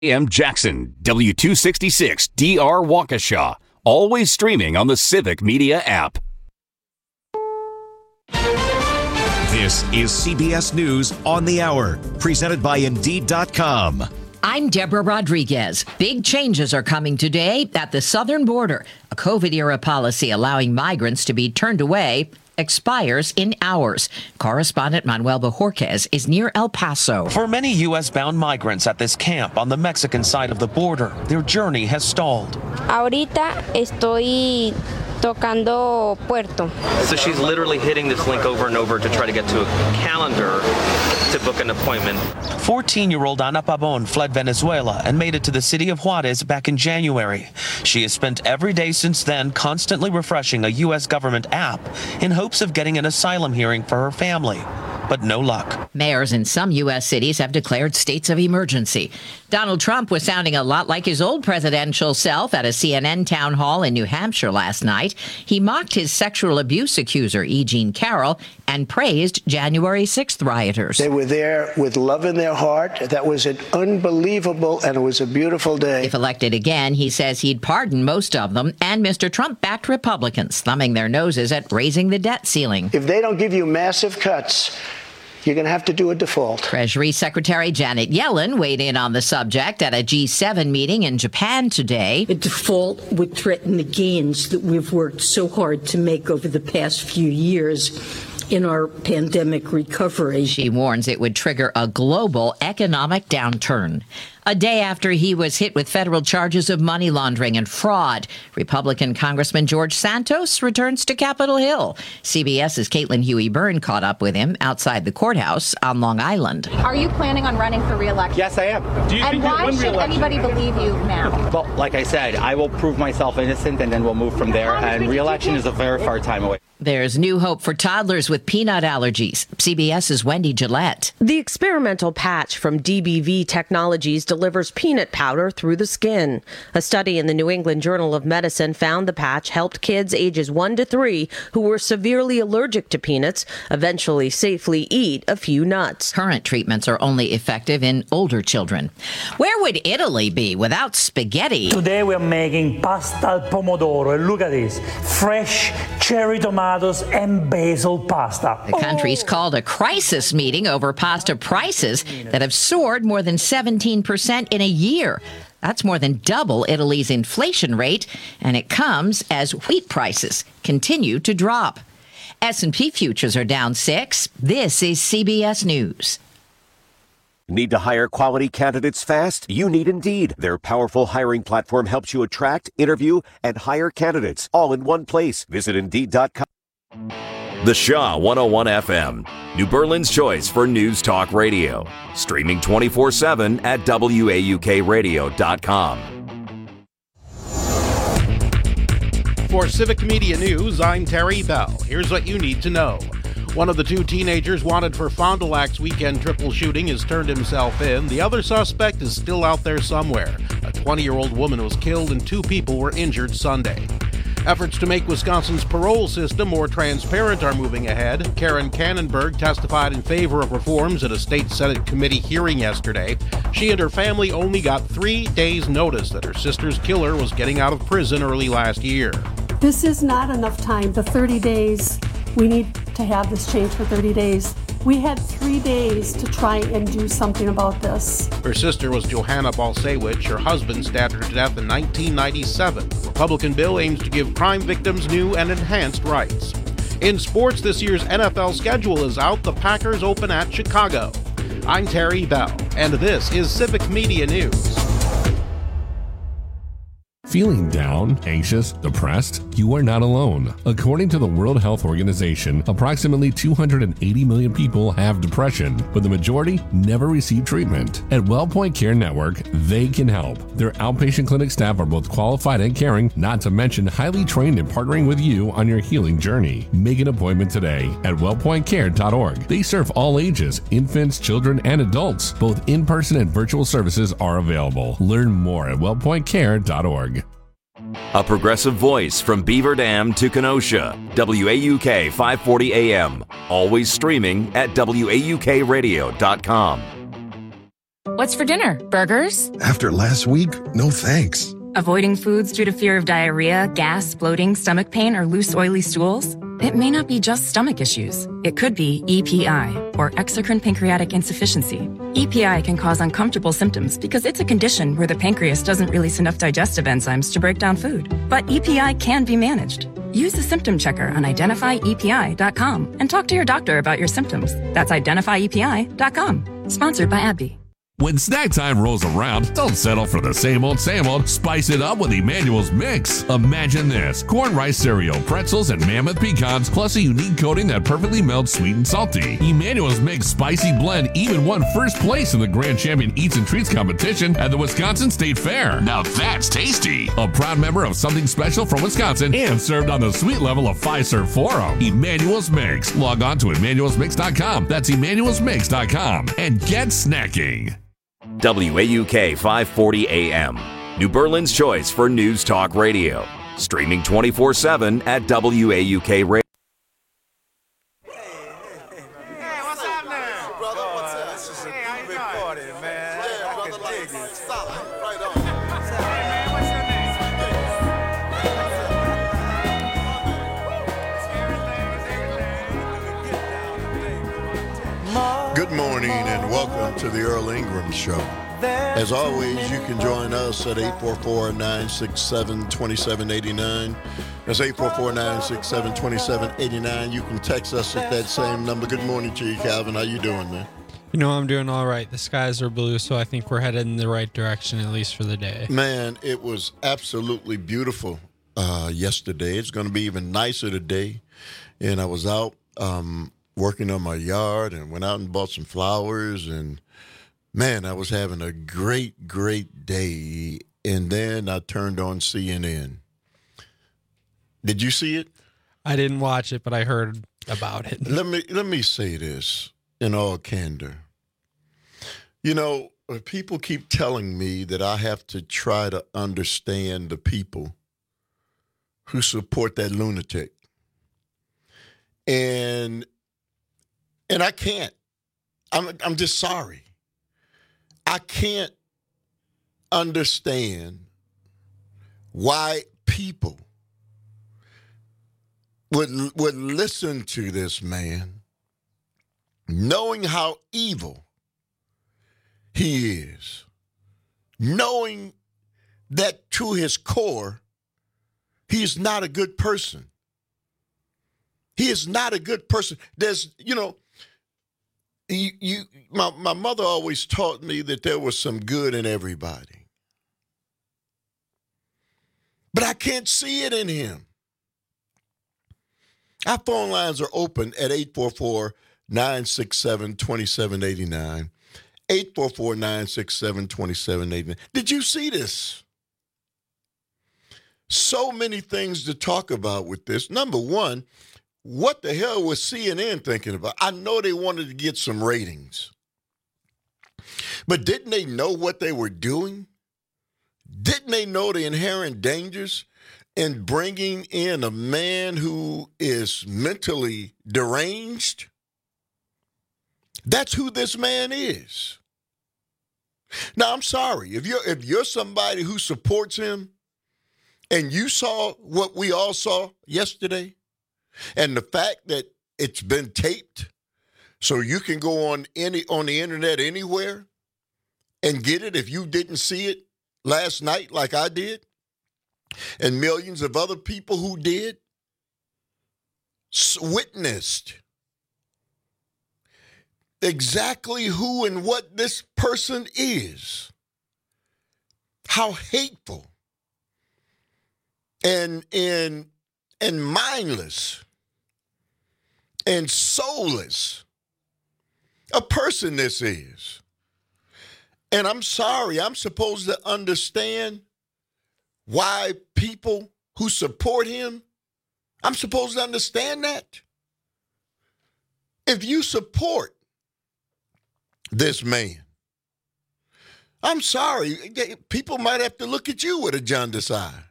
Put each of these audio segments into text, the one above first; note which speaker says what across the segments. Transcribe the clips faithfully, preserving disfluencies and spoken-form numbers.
Speaker 1: A M Jackson, W two sixty-six D R Waukesha. Always streaming on the Civic Media app.
Speaker 2: This is C B S News on the Hour, presented by Indeed dot com.
Speaker 3: I'm Deborah Rodriguez. Big changes are coming today at the southern border. A COVID-era policy allowing migrants to be turned away expires in hours. Correspondent Manuel Bojorquez is near El Paso.
Speaker 4: For many U S-bound migrants at this camp on the Mexican side of the border, their journey has stalled.
Speaker 5: Ahorita estoy tocando Puerto.
Speaker 6: So she's literally hitting this link over and over to try to get to a calendar to book an appointment.
Speaker 4: fourteen-year-old Ana Pabon fled Venezuela and made it to the city of Juarez back in January. She has spent every day since then constantly refreshing a U S government app in hopes of getting an asylum hearing for her family. But no luck.
Speaker 3: Mayors in some U S cities have declared states of emergency. Donald Trump was sounding a lot like his old presidential self at a C N N town hall in New Hampshire last night. He mocked his sexual abuse accuser, E. Jean Carroll, and praised January sixth rioters.
Speaker 7: They were there with love in their heart. That was an unbelievable, and it was a beautiful day.
Speaker 3: If elected again, he says he'd pardon most of them, and Mister Trump backed Republicans, thumbing their noses at raising the debt ceiling.
Speaker 7: If they don't give you massive cuts, you're going to have to do a default.
Speaker 3: Treasury Secretary Janet Yellen weighed in on the subject at a G seven meeting in Japan today.
Speaker 8: A default would threaten the gains that we've worked so hard to make over the past few years in our pandemic recovery.
Speaker 3: She warns it would trigger a global economic downturn. A day after he was hit with federal charges of money laundering and fraud, Republican Congressman George Santos returns to Capitol Hill. CBS's Caitlin Huey-Byrne caught up with him outside the courthouse on Long Island.
Speaker 9: Are you planning on running for re-election?
Speaker 10: Yes, I am.
Speaker 9: Do you and why should anybody believe you now?
Speaker 10: Well, like I said, I will prove myself innocent, and then we'll move from there. And re-election is a very far time away.
Speaker 3: There's new hope for toddlers with peanut allergies. CBS's Wendy Gillette.
Speaker 11: The experimental patch from D B V Technologies delivers peanut powder through the skin. A study in the New England Journal of Medicine found the patch helped kids ages one to three who were severely allergic to peanuts eventually safely eat a few nuts.
Speaker 3: Current treatments are only effective in older children. Where would Italy be without spaghetti?
Speaker 12: Today we're making pasta al pomodoro. Look at this. Fresh cherry tomatoes and basil pasta.
Speaker 3: The country's oh. called a crisis meeting over pasta prices that have soared more than seventeen percent in a year. That's more than double Italy's inflation rate, and it comes as wheat prices continue to drop. S and P futures are down six. This is C B S News.
Speaker 13: Need to hire quality candidates fast? You need Indeed. Their powerful hiring platform helps you attract, interview, and hire candidates all in one place. Visit Indeed dot com.
Speaker 1: The Shaw one oh one F M, New Berlin's choice for news talk radio. Streaming twenty-four seven at W A U K radio dot com.
Speaker 14: For Civic Media News, I'm Terry Bell. Here's what you need to know. One of the two teenagers wanted for Fond du Lac's weekend triple shooting has turned himself in. The other suspect is still out there somewhere. A twenty-year-old woman was killed and two people were injured Sunday. Efforts to make Wisconsin's parole system more transparent are moving ahead. Karen Kannenberg testified in favor of reforms at a state Senate committee hearing yesterday. She and her family only got three days' notice that her sister's killer was getting out of prison early last year.
Speaker 15: This is not enough time. The thirty days, we need to have this change for thirty days. We had three days to try and do something about this.
Speaker 14: Her sister was Johanna Balsewicz. Her husband stabbed her to death in nineteen ninety-seven. The Republican bill aims to give crime victims new and enhanced rights. In sports, this year's N F L schedule is out. The Packers open at Chicago. I'm Terry Bell, and this is Civic Media News.
Speaker 16: Feeling down, anxious, depressed? You are not alone. According to the World Health Organization, approximately two hundred eighty million people have depression, but the majority never receive treatment. At WellPoint Care Network, they can help. Their outpatient clinic staff are both qualified and caring, not to mention highly trained in partnering with you on your healing journey. Make an appointment today at wellpoint care dot org. They serve all ages, infants, children, and adults. Both in-person and virtual services are available. Learn more at wellpoint care dot org.
Speaker 1: A progressive voice from Beaver Dam to Kenosha. W A U K five forty A M. Always streaming at W A U K radio dot com.
Speaker 17: What's for dinner? Burgers?
Speaker 18: After last week, no thanks.
Speaker 17: Avoiding foods due to fear of diarrhea, gas, bloating, stomach pain, or loose, oily stools? It may not be just stomach issues. It could be E P I, or exocrine pancreatic insufficiency. E P I can cause uncomfortable symptoms because it's a condition where the pancreas doesn't release enough digestive enzymes to break down food. But E P I can be managed. Use the symptom checker on identify E P I dot com and talk to your doctor about your symptoms. That's identify E P I dot com. Sponsored by AbbVie.
Speaker 16: When snack time rolls around, don't settle for the same old, same old. Spice it up with Emmanuel's Mix. Imagine this: corn rice cereal, pretzels, and mammoth pecans, plus a unique coating that perfectly melts sweet and salty. Emmanuel's Mix Spicy Blend even won first place in the Grand Champion Eats and Treats competition at the Wisconsin State Fair. Now that's tasty. A proud member of Something Special from Wisconsin and served on the sweet level of Fiserv Forum. Emmanuel's Mix. Log on to Emmanuel's Mix dot com. That's Emmanuel's Mix dot com. And get snacking.
Speaker 1: W A U K five forty A M, New Berlin's choice for News Talk Radio. Streaming twenty-four seven at W A U K Radio.
Speaker 19: Good morning and welcome to the Earl Ingram Show. As always, you can join us at eight four four, nine six seven, two seven eight nine. That's eight four four, nine six seven, two seven eight nine. You can text us at that same number. Good morning to you, Calvin. How you doing, man?
Speaker 20: You know, I'm doing all right. The skies are blue, so I think we're headed in the right direction, at least for the day.
Speaker 19: Man, it was absolutely beautiful uh, yesterday. It's going to be even nicer today. And I was out um, working on my yard and went out and bought some flowers. And, man, I was having a great, great day. And then I turned on C N N. Did you see it?
Speaker 20: I didn't watch it, but I heard about it.
Speaker 19: Let me let me say this in all candor. You know, people keep telling me that I have to try to understand the people who support that lunatic. And and I can't. I'm I'm just sorry. I can't understand why people would would listen to this man, knowing how evil he is, knowing that to his core, he is not a good person. He is not a good person. There's, you know, you, you my, my mother always taught me that there was some good in everybody. But I can't see it in him. Our phone lines are open at eight four four, nine six seven, two seven eight nine. eight four four, nine six seven, two seven eight nine. Did you see this? So many things to talk about with this. Number one, what the hell was C N N thinking about? I know they wanted to get some ratings. But didn't they know what they were doing? Didn't they know the inherent dangers in bringing in a man who is mentally deranged? That's who this man is. Now, I'm sorry. If you're, if you're somebody who supports him and you saw what we all saw yesterday, and the fact that it's been taped so you can go on any on the internet anywhere and get it if you didn't see it last night like I did, and millions of other people who did, witnessed exactly who and what this person is, how hateful and and and mindless and soulless a person this is. And I'm sorry, I'm supposed to understand why people who support him, I'm supposed to understand that. If you support this man, I'm sorry, people might have to look at you with a jaundiced eye.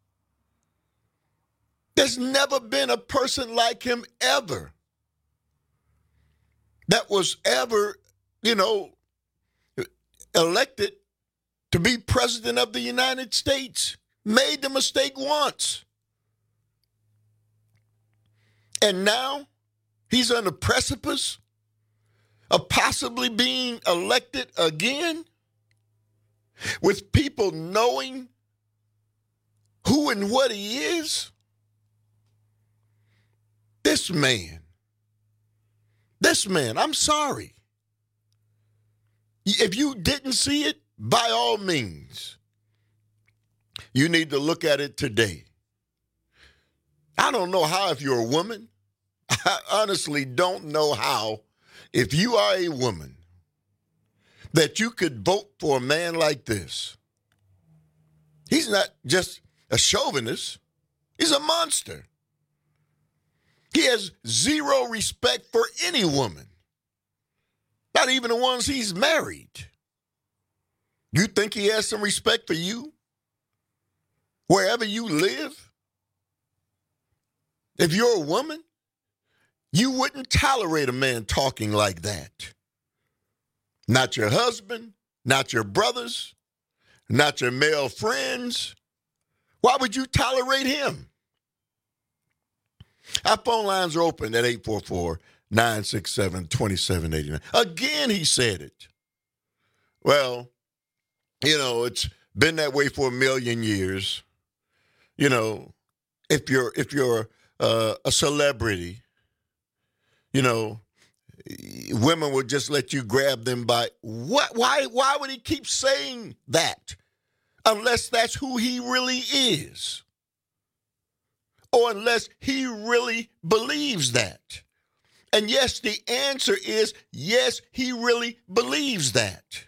Speaker 19: There's never been a person like him ever that was ever, you know, elected to be president of the United States, made the mistake once. And now he's on the precipice of possibly being elected again, with people knowing who and what he is. This man, this man, I'm sorry. If you didn't see it, by all means, you need to look at it today. I don't know how, if you're a woman, I honestly don't know how, if you are a woman, that you could vote for a man like this. He's not just a chauvinist. He's a monster. He has zero respect for any woman, not even the ones he's married. You think he has some respect for you? Wherever you live? If you're a woman, you wouldn't tolerate a man talking like that. Not your husband, not your brothers, not your male friends. Why would you tolerate him? Our phone lines are open at eight four four, nine six seven, two seven eight nine. Again, he said it. Well, you know, it's been that way for a million years. You know, if you're if you're uh, a celebrity, you know, women would just let you grab them by what? Why? Why would he keep saying that? Unless that's who he really is, or unless he really believes that. And yes, the answer is yes, he really believes that.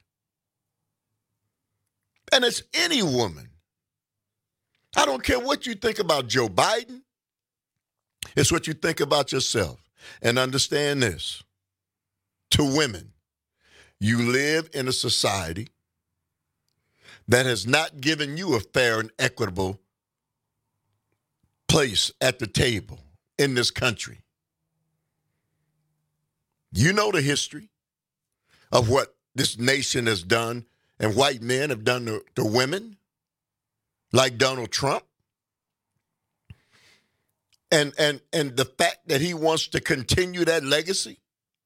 Speaker 19: And it's any woman. I don't care what you think about Joe Biden. It's what you think about yourself. And understand this. To women, you live in a society that has not given you a fair and equitable place at the table in this country. You know the history of what this nation has done and white men have done to, to women, like Donald Trump. And, and, and the fact that he wants to continue that legacy.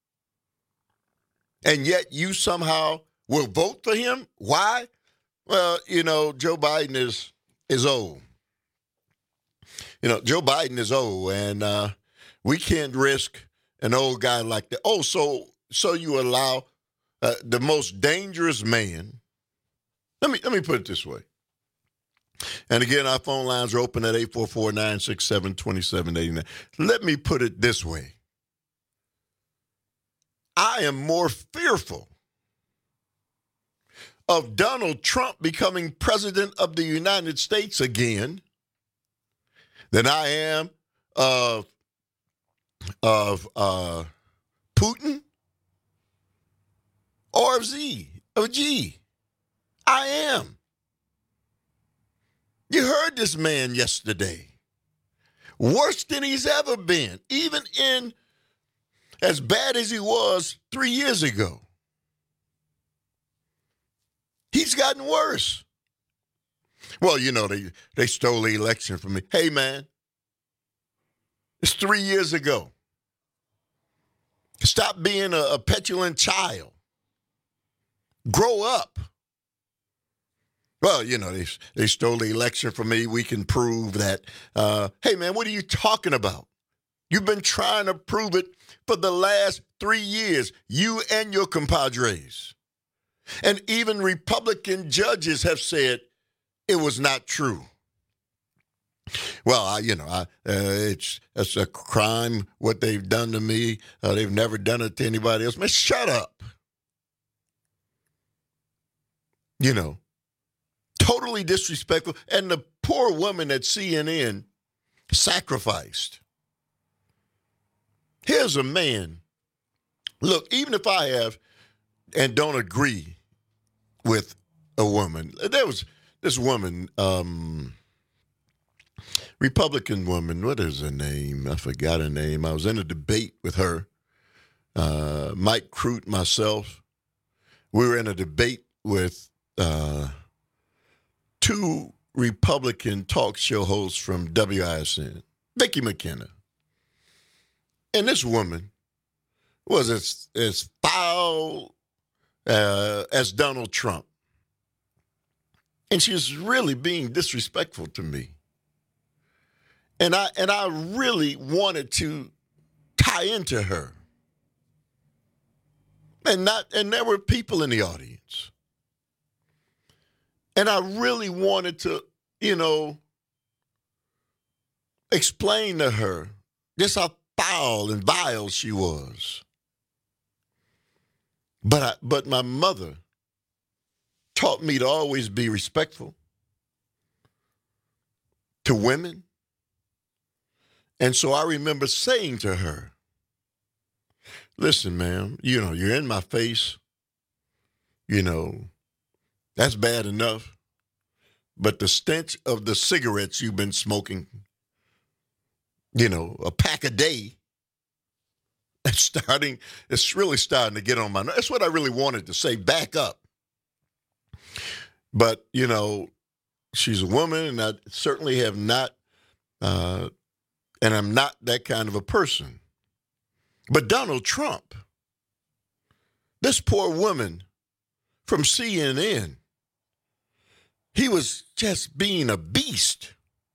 Speaker 19: And yet you somehow will vote for him. Why? Well, you know, Joe Biden is is old. You know, Joe Biden is old, and uh, we can't risk an old guy like that. Oh, so so you allow uh, the most dangerous man. Let me let me put it this way. And again, our phone lines are open at eight four four, nine six seven, two seven eight nine. Let me put it this way. I am more fearful of Donald Trump becoming president of the United States again than I am of, of uh, Putin or of Z, of G. I am. You heard this man yesterday. Worse than he's ever been, even in as bad as he was three years ago. He's gotten worse. Well, you know, they, they stole the election from me. Hey, man, it's three years ago. Stop being a, a petulant child. Grow up. Well, you know, they, they stole the election from me. We can prove that. Uh, hey, man, what are you talking about? You've been trying to prove it for the last three years, you and your compadres. And even Republican judges have said it was not true. Well, I, you know, I, uh, it's it's a crime what they've done to me. Uh, they've never done it to anybody else. Man, shut up. You know, totally disrespectful. And the poor woman at C N N sacrificed. Here's a man. Look, even if I have and don't agree with a woman, there was this woman, um, Republican woman, what is her name? I forgot her name. I was in a debate with her, uh, Mike Crute, myself. We were in a debate with uh, two Republican talk show hosts from W I S N, Vicki McKenna. And this woman was as, as foul uh, as Donald Trump. And she was really being disrespectful to me. And I and I really wanted to tie into her. And not and there were people in the audience. And I really wanted to, you know, explain to her just how foul and vile she was. But I, but my mother taught me to always be respectful to women. And so I remember saying to her, listen, ma'am, you know, you're in my face. You know, that's bad enough. But the stench of the cigarettes you've been smoking, you know, a pack a day, it's starting, it's really starting to get on my nerves. That's what I really wanted to say, back up. But, you know, she's a woman, and I certainly have not, uh, and I'm not that kind of a person. But Donald Trump, this poor woman from C N N, he was just being a beast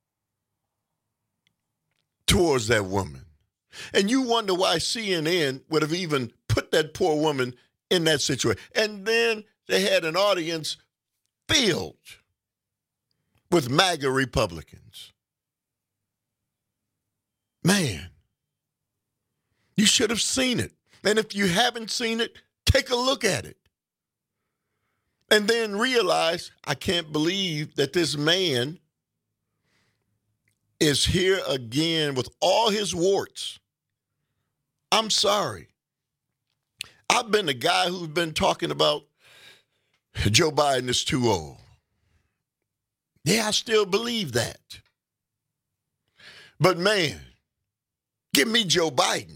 Speaker 19: towards that woman. And you wonder why C N N would have even put that poor woman in that situation. And then they had an audience filled with MAGA Republicans. Man, you should have seen it. And if you haven't seen it, take a look at it. And then realize, I can't believe that this man is here again with all his warts. I'm sorry. I've been the guy who's been talking about Joe Biden is too old. Yeah, I still believe that. But man, give me Joe Biden.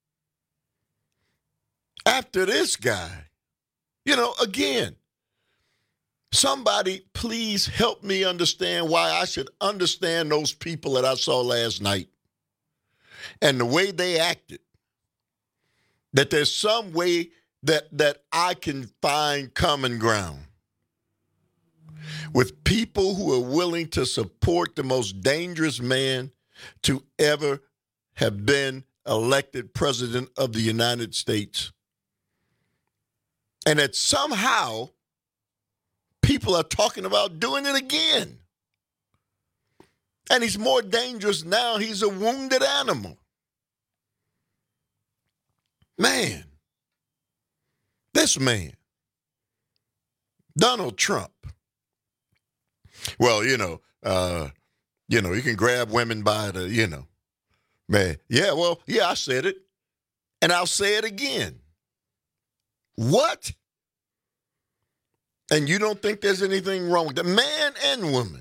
Speaker 19: After this guy, you know, again, somebody please help me understand why I should understand those people that I saw last night and the way they acted. That there's some way that that I can find common ground with people who are willing to support the most dangerous man to ever have been elected president of the United States. And that somehow people are talking about doing it again. And he's more dangerous now. He's a wounded animal. Man, this man, Donald Trump. Well, you know, uh, you know, you can grab women by the, you know, man. Yeah, well, yeah, I said it, and I'll say it again. What? And you don't think there's anything wrong with the man and woman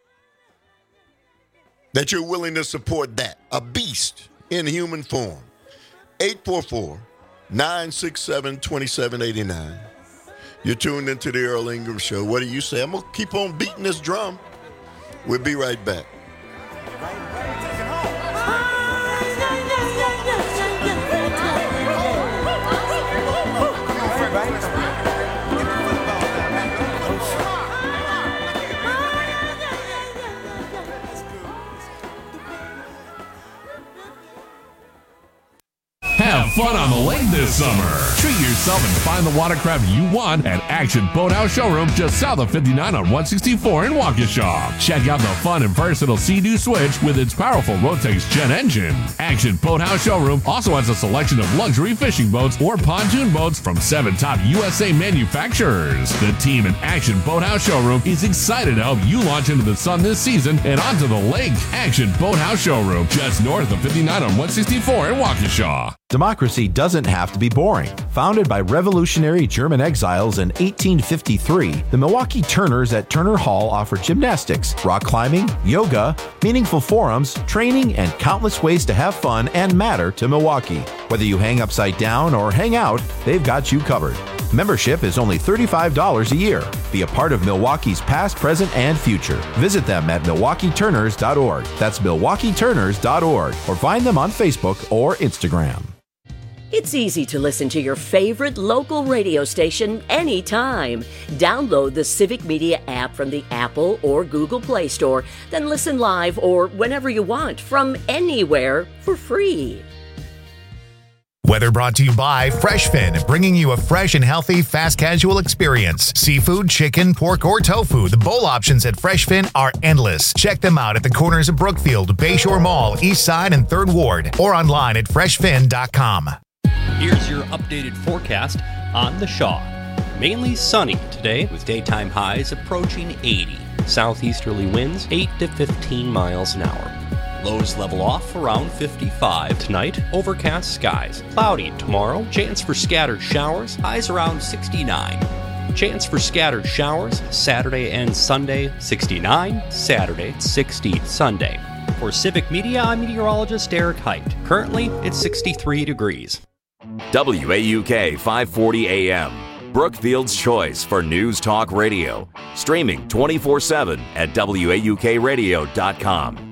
Speaker 19: that you're willing to support that? A beast in human form. eight four four, nine six seven, two seven eight nine. You're tuned into the Earl Ingram Show. What do you say? I'm going to keep on beating this drum. We'll be right back.
Speaker 16: Have fun on the lake this summer. Treat yourself and find the watercraft you want at Action Boathouse Showroom just south of fifty-nine on one sixty-four in Waukesha. Check out the fun and versatile Sea-Doo Switch with its powerful Rotax jet engine. Action Boathouse Showroom also has a selection of luxury fishing boats or pontoon boats from seven top U S A manufacturers. The team at Action Boathouse Showroom is excited to help you launch into the sun this season and onto the lake. Action Boathouse Showroom just north of fifty-nine on one sixty-four in Waukesha.
Speaker 21: Democracy doesn't have to be boring. Founded by revolutionary German exiles in eighteen fifty-three, the Milwaukee Turners at Turner Hall offer gymnastics, rock climbing, yoga, meaningful forums, training, and countless ways to have fun and matter to Milwaukee. Whether you hang upside down or hang out, they've got you covered. Membership is only thirty-five dollars a year. Be a part of Milwaukee's past, present, and future. Visit them at milwaukee turners dot org. That's milwaukee turners dot org. Or find them on Facebook or Instagram.
Speaker 2: It's easy to listen to your favorite local radio station anytime. Download the Civic Media app from the Apple or Google Play Store, then listen live or whenever you want from anywhere for free.
Speaker 22: Weather brought to you by FreshFin, bringing you a fresh and healthy fast casual experience. Seafood, chicken, pork, or tofu. The bowl options at FreshFin are endless. Check them out at the corners of Brookfield, Bayshore Mall, East Side, and third Ward, or online at fresh fin dot com.
Speaker 23: Here's your updated forecast on the Shaw. Mainly sunny today with daytime highs approaching eighty. Southeasterly winds eight to fifteen miles an hour. Lows level off around fifty-five. Tonight, overcast skies. Cloudy tomorrow. Chance for scattered showers. Highs around sixty-nine. Chance for scattered showers Saturday and Sunday, sixty-nine. Saturday, sixty Sunday. For Civic Media, I'm meteorologist Eric Height. Currently, it's sixty-three degrees.
Speaker 1: W A U K five forty A M, Brookfield's choice for News Talk Radio. Streaming twenty-four seven at W A U K radio dot com.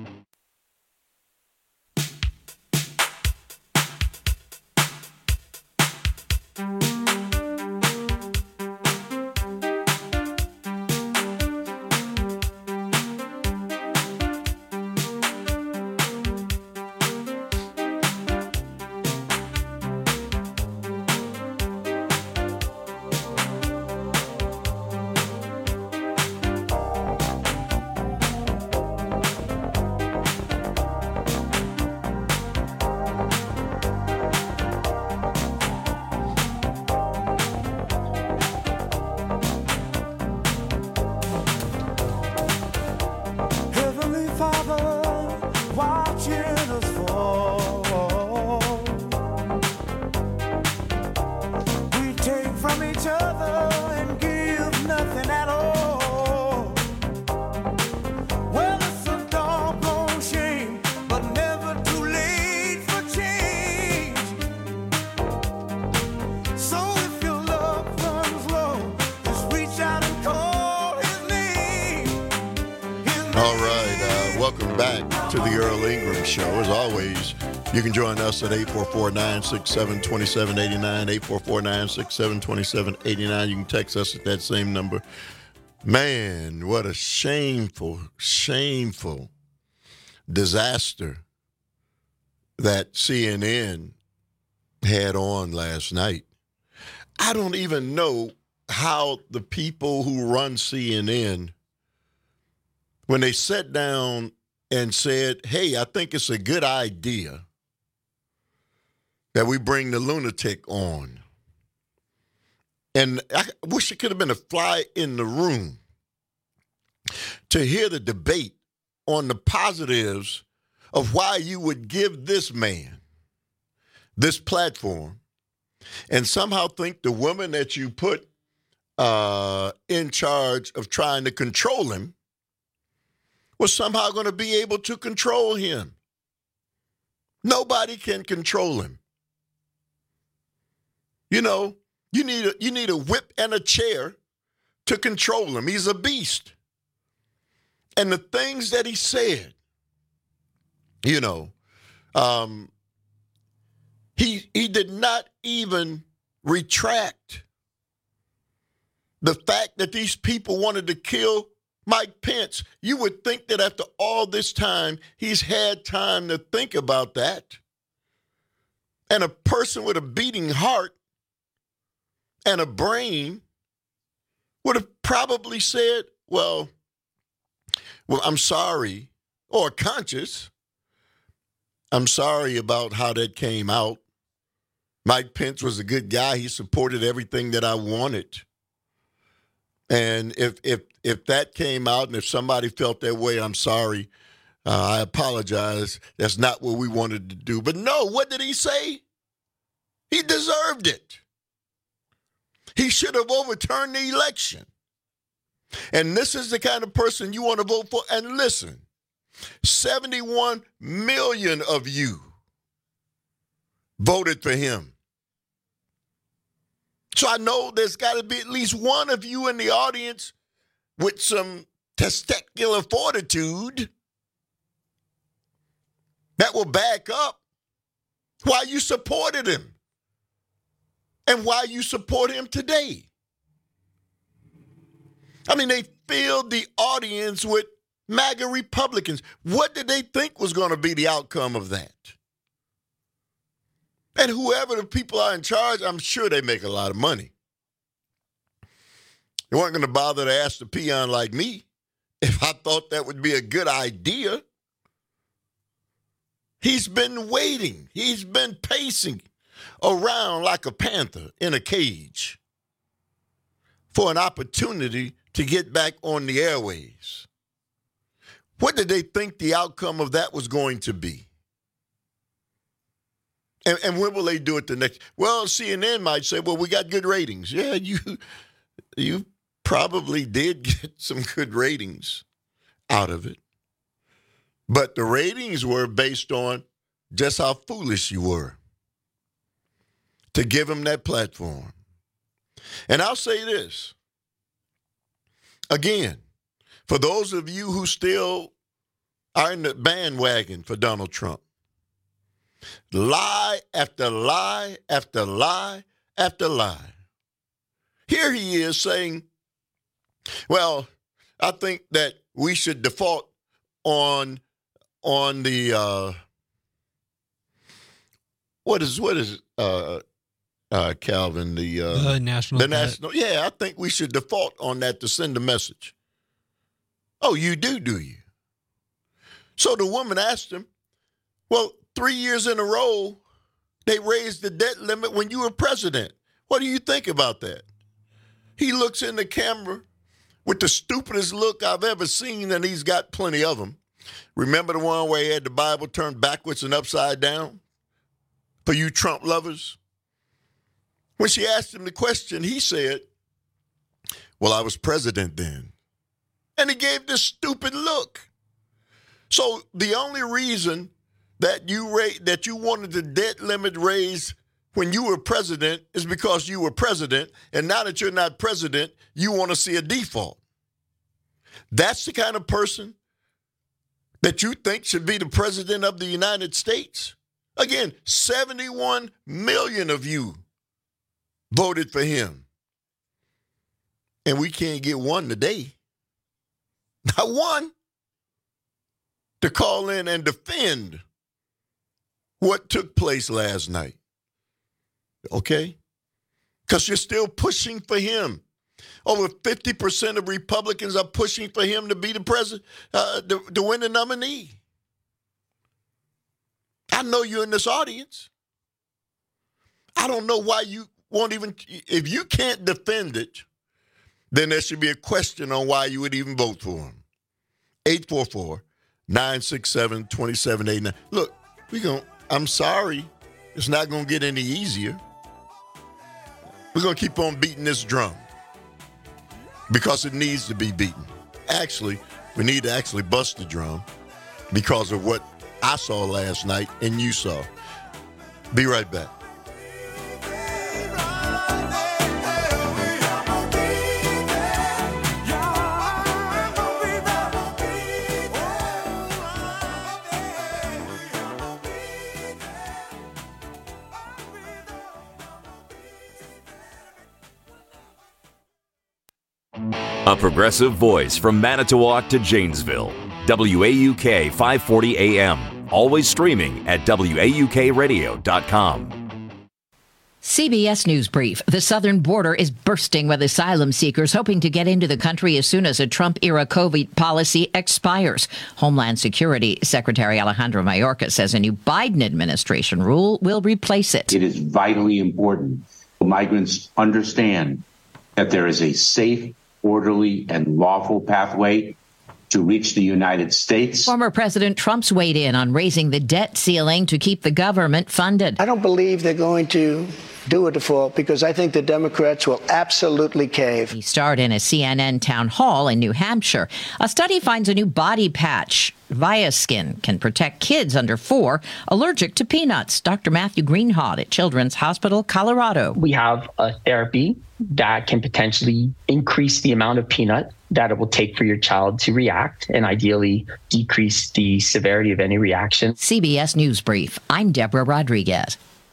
Speaker 19: You can join us at eight four four, nine six seven, two seven eight nine, eight four four, nine six seven, two seven eight nine. You can text us at that same number. Man, what a shameful, shameful disaster that C N N had on last night. I don't even know how the people who run C N N, when they sat down and said, hey, I think it's a good idea that we bring the lunatic on. And I wish it could have been a fly in the room to hear the debate on the positives of why you would give this man this platform and somehow think the woman that you put uh, in charge of trying to control him was somehow going to be able to control him. Nobody can control him. You know, you need a, you need a whip and a chair to control him. He's a beast. And the things that he said, you know, um, he he did not even retract the fact that these people wanted to kill Mike Pence. You would think that after all this time, he's had time to think about that. And a person with a beating heart and a brain would have probably said, well, well, I'm sorry, or conscious. I'm sorry about how that came out. Mike Pence was a good guy. He supported everything that I wanted. And if if if that came out and if somebody felt that way, I'm sorry. Uh, I apologize. That's not what we wanted to do. But no, what did he say? He deserved it. He should have overturned the election. And this is the kind of person you want to vote for. And listen, seventy-one million of you voted for him. So I know there's got to be at least one of you in the audience with some testicular fortitude that will back up why you supported him and why you support him today. I mean, they filled the audience with MAGA Republicans. What did they think was going to be the outcome of that? And whoever the people are in charge, I'm sure they make a lot of money. They weren't going to bother to ask the peon like me if I thought that would be a good idea. He's been waiting. He's been pacing around like a panther in a cage for an opportunity to get back on the airways. What did they think the outcome of that was going to be? And, and when will they do it the next? Well, C N N might say, well, we got good ratings. Yeah, you, you probably did get some good ratings out of it. But the ratings were based on just how foolish you were to give him that platform. And I'll say this. Again, for those of you who still are in the bandwagon for Donald Trump, lie after lie after lie after lie. Here he is saying, well, I think that we should default on on the uh, what is what is uh, uh, Calvin the uh,
Speaker 20: the national
Speaker 19: the
Speaker 20: debt.
Speaker 19: national yeah I think we should default on that to send a message. Oh, you do, do you? So the woman asked him, well, three years in a row, they raised the debt limit when you were president. What do you think about that? He looks in the camera with the stupidest look I've ever seen, and he's got plenty of them. Remember the one where he had the Bible turned backwards and upside down? For you Trump lovers? When she asked him the question, he said, well, I was president then. And he gave this stupid look. So the only reason that you ra- that you wanted the debt limit raised when you were president is because you were president, and now that you're not president, you want to see a default. That's the kind of person that you think should be the president of the United States? Again, seventy-one million of you voted for him. And we can't get one today. Not one. To call in and defend what took place last night. Okay? Because you're still pushing for him. Over fifty percent of Republicans are pushing for him to be the president, uh, to, to win the nominee. I know you're in this audience. I don't know why you won't even, if you can't defend it, then there should be a question on why you would even vote for him. eight four four, nine six seven, two seven eight nine. Look, we going I'm sorry. It's not going to get any easier. We're going to keep on beating this drum because it needs to be beaten. Actually, we need to actually bust the drum because of what I saw last night and you saw. Be right back.
Speaker 1: A progressive voice from Manitowoc to Janesville. W A U K five forty A M. Always streaming at W A U K radio dot com.
Speaker 3: C B S News Brief. The southern border is bursting with asylum seekers hoping to get into the country as soon as a Trump-era COVID policy expires. Homeland Security Secretary Alejandro Mayorkas says a new Biden administration rule will replace it.
Speaker 4: It is vitally important migrants understand that there is a safe, orderly, and lawful pathway to reach the United States.
Speaker 3: Former President Trump's weighed in on raising the debt ceiling to keep the government funded.
Speaker 5: I don't believe they're going to do a default because I think the Democrats will absolutely cave.
Speaker 3: He starred in a C N N town hall in New Hampshire. A study finds a new body patch, ViaSkin, can protect kids under four allergic to peanuts. Doctor Matthew Greenhawt at Children's Hospital, Colorado.
Speaker 6: We have a therapy that can potentially increase the amount of peanut that it will take for your child to react and ideally decrease the severity of any reaction.
Speaker 3: C B S News Brief. I'm Deborah Rodriguez.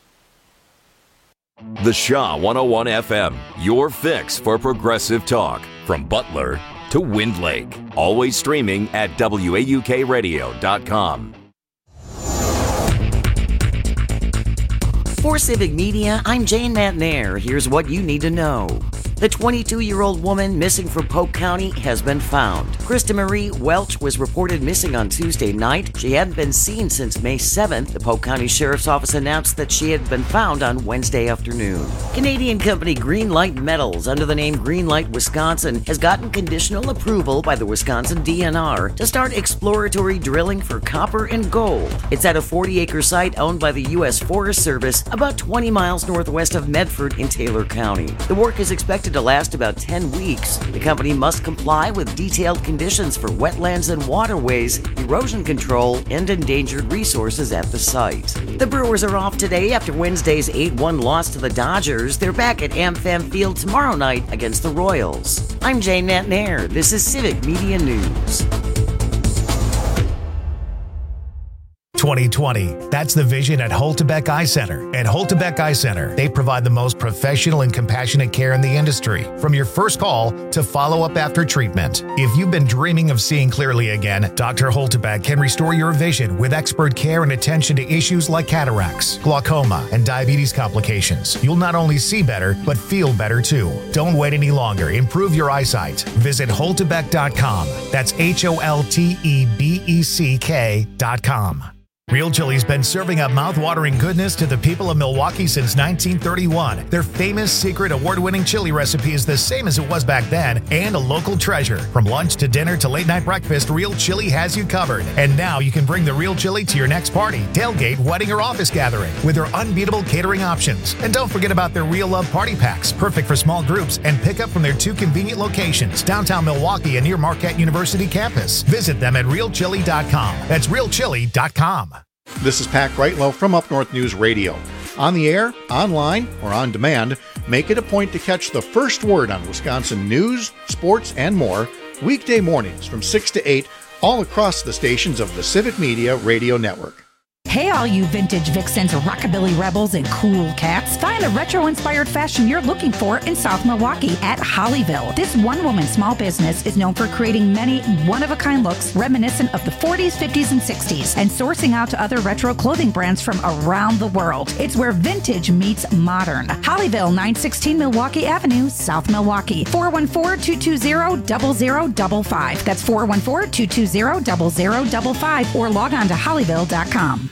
Speaker 1: The Shaw one oh one F M, your fix for progressive talk. From Butler to Wind Lake. Always streaming at W A U K radio dot com.
Speaker 2: For Civic Media, I'm Jane Matnair. Here's what you need to know. The twenty-two-year-old woman missing from Polk County has been found. Krista Marie Welch was reported missing on Tuesday night. She hadn't been seen since May seventh. The Polk County Sheriff's Office announced that she had been found on Wednesday afternoon. Canadian company Greenlight Metals, under the name Greenlight Wisconsin, has gotten conditional approval by the Wisconsin D N R to start exploratory drilling for copper and gold. It's at a forty-acre site owned by the U S Forest Service, about twenty miles northwest of Medford in Taylor County. The work is expected to last about ten weeks. The company must comply with detailed conditions for wetlands and waterways, erosion control, and endangered resources at the site. The Brewers are off today after Wednesday's eight one loss to the Dodgers. They're back at AmFam Field tomorrow night against the Royals. I'm Jane Matnair. This is Civic Media News.
Speaker 22: twenty twenty. That's the vision at Holtebeck Eye Center. At Holtebeck Eye Center, they provide the most professional and compassionate care in the industry, from your first call to follow-up after treatment. If you've been dreaming of seeing clearly again, Doctor Holtebeck can restore your vision with expert care and attention to issues like cataracts, glaucoma, and diabetes complications. You'll not only see better, but feel better too. Don't wait any longer. Improve your eyesight. Visit Holtebeck dot com. That's H O L T E B E C K dot com. Real Chili's been serving up mouth-watering goodness to the people of Milwaukee since nineteen thirty-one. Their famous secret award-winning chili recipe is the same as it was back then and a local treasure. From lunch to dinner to late-night breakfast, Real Chili has you covered. And now you can bring the Real Chili to your next party, tailgate, wedding, or office gathering with their unbeatable catering options. And don't forget about their Real Love party packs, perfect for small groups, and pick up from their two convenient locations, downtown Milwaukee and near Marquette University campus. Visit them at real chili dot com. That's real chili dot com.
Speaker 14: This is Pat Greitlow from Up North News Radio. On the air, online, or on demand, make it a point to catch the first word on Wisconsin news, sports, and more weekday mornings from six to eight all across the stations of the Civic Media Radio Network.
Speaker 7: Hey, all you vintage vixens, rockabilly rebels, and cool cats. Find the retro-inspired fashion you're looking for in South Milwaukee at Hollyville. This one-woman small business is known for creating many one-of-a-kind looks reminiscent of the forties, fifties, and sixties, and sourcing out to other retro clothing brands from around the world. It's where vintage meets modern. Hollyville, nine sixteen Milwaukee Avenue, South Milwaukee. four one four, two two zero, zero zero five five. That's four one four, two two zero, zero zero five five, or log on to hollyville dot com.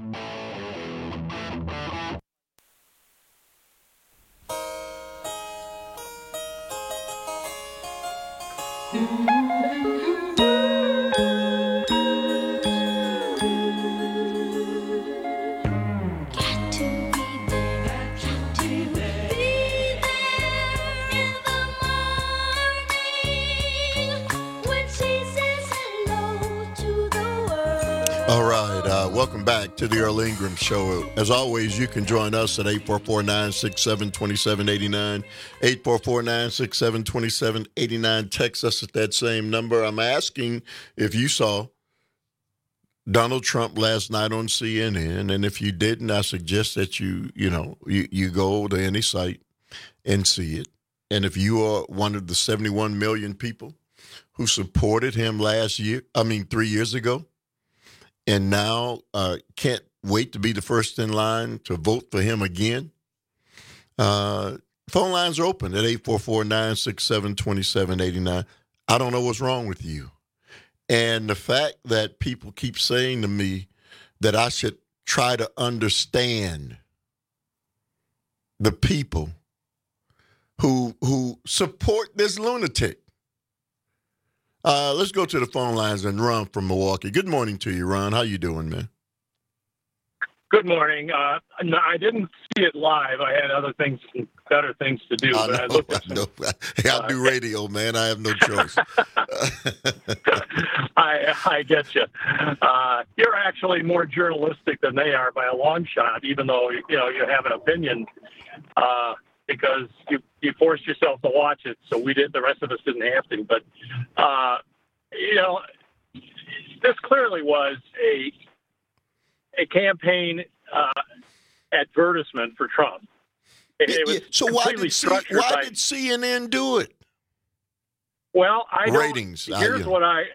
Speaker 19: All right, uh, welcome back to the Earl Ingram Show. As always, you can join us at eight four four, nine six seven, two seven eight nine, eight four four, nine six seven, two seven eight nine. Text us at that same number. I'm asking if you saw Donald Trump last night on C N N, and if you didn't, I suggest that you, you know, you, you go to any site and see it. And if you are one of the seventy-one million people who supported him last year, I mean, three years ago, and now uh, can't wait to be the first in line to vote for him again, uh, phone lines are open at eight four four, nine six seven, two seven eight nine. I don't know what's wrong with you. And the fact that people keep saying to me that I should try to understand the people who who support this lunatic. Uh, let's go to the phone lines and Ron from Milwaukee. Good morning to you, Ron. How you doing, man?
Speaker 8: Good morning. Uh, no, I didn't see it live. I had other things, better things to do.
Speaker 19: I
Speaker 8: but
Speaker 19: know,
Speaker 8: I looked at
Speaker 19: I know. Hey, I do radio, man. I have no choice.
Speaker 8: I, I get you. Uh, you're actually more journalistic than they are by a long shot, even though you know you have an opinion, uh, because you you forced yourself to watch it. So we did. The rest of us didn't have to. But uh, you know, this clearly was a a campaign uh, advertisement for Trump. It, it was
Speaker 19: so why did C- why
Speaker 8: by,
Speaker 19: did C N N do it?
Speaker 8: Well, I
Speaker 19: ratings.
Speaker 8: Don't, here's
Speaker 19: I,
Speaker 8: what I,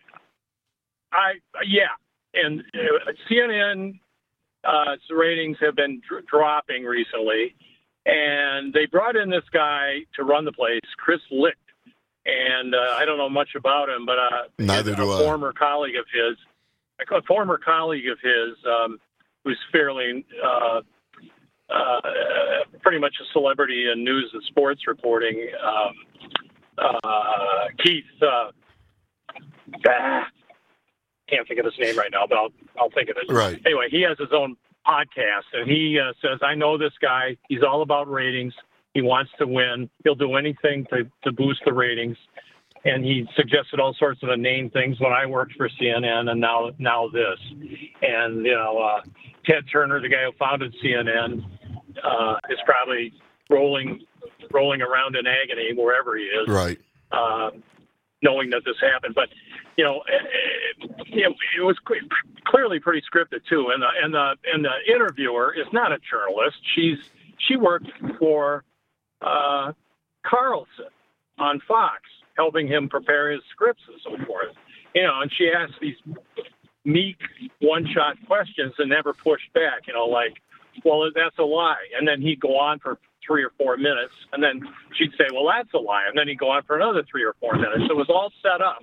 Speaker 8: I yeah, and uh, C N N uh, ratings have been dr- dropping recently, and they brought in this guy to run the place, Chris Licht, and uh, I don't know much about him, but uh,
Speaker 19: neither
Speaker 8: a
Speaker 19: do I.
Speaker 8: former colleague of his, a former colleague of his, um, who's fairly. Uh, Uh, pretty much a celebrity in news and sports reporting. Um, uh, Keith, uh, ah, can't think of his name right now, but I'll, I'll think of it.
Speaker 19: Right.
Speaker 8: Anyway, he has his own podcast, and he uh, says, I know this guy. He's all about ratings. He wants to win. He'll do anything to, to boost the ratings. And he suggested all sorts of inane things when I worked for C N N, and now now this. And, you know, uh, Ted Turner, the guy who founded C N N, uh, is probably rolling rolling around in agony wherever he is,
Speaker 19: right?
Speaker 8: Uh, knowing that this happened. But, you know, it, it, it was clearly pretty scripted, too. And the, and, the, and the interviewer is not a journalist. She's She worked for uh, Carlson on Fox, helping him prepare his scripts and so forth. You know, and she asked these meek one-shot questions and never pushed back, you know, like, well, that's a lie. And then he'd go on for three or four minutes, and then she'd say, well, that's a lie. And then he'd go on for another three or four minutes. It was all set up.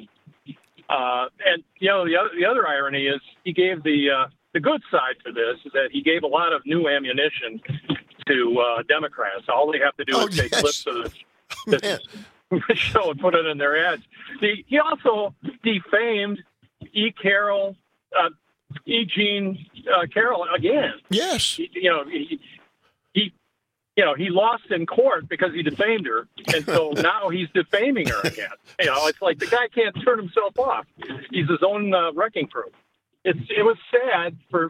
Speaker 8: Uh, and, you know, the other, the other irony is he gave the, uh, the good side to this is that he gave a lot of new ammunition to uh, Democrats. All they have to do
Speaker 19: oh,
Speaker 8: is take
Speaker 19: yes.
Speaker 8: clips of this. this show and put it in their ads. The, he also defamed E. Carroll, uh, E. Jean uh, Carroll again.
Speaker 19: Yes.
Speaker 8: He, you know, he, he, you know, he lost in court because he defamed her, and so now he's defaming her again. You know, it's like the guy can't turn himself off. He's his own uh, wrecking crew. It's it was sad for,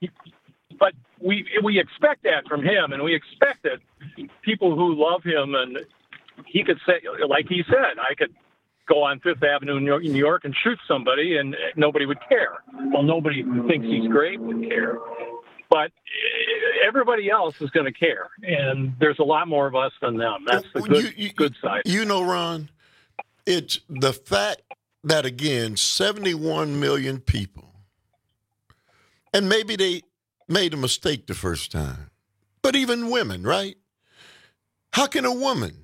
Speaker 8: but we we expect that from him, and we expect that people who love him and. He could say, like he said, I could go on Fifth Avenue in New York and shoot somebody and nobody would care. Well, nobody who thinks he's great would care. But everybody else is going to care. And there's a lot more of us than them. That's the good,
Speaker 19: you, you,
Speaker 8: good side.
Speaker 19: You know, Ron, it's the fact that, again, seventy-one million people, and maybe they made a mistake the first time, but even women, right? How can a woman?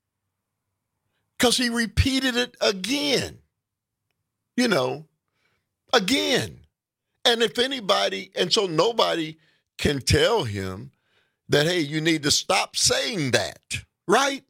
Speaker 19: Because he repeated it again, you know, again. And if anybody, and so nobody can tell him that, hey, you need to stop saying that, right?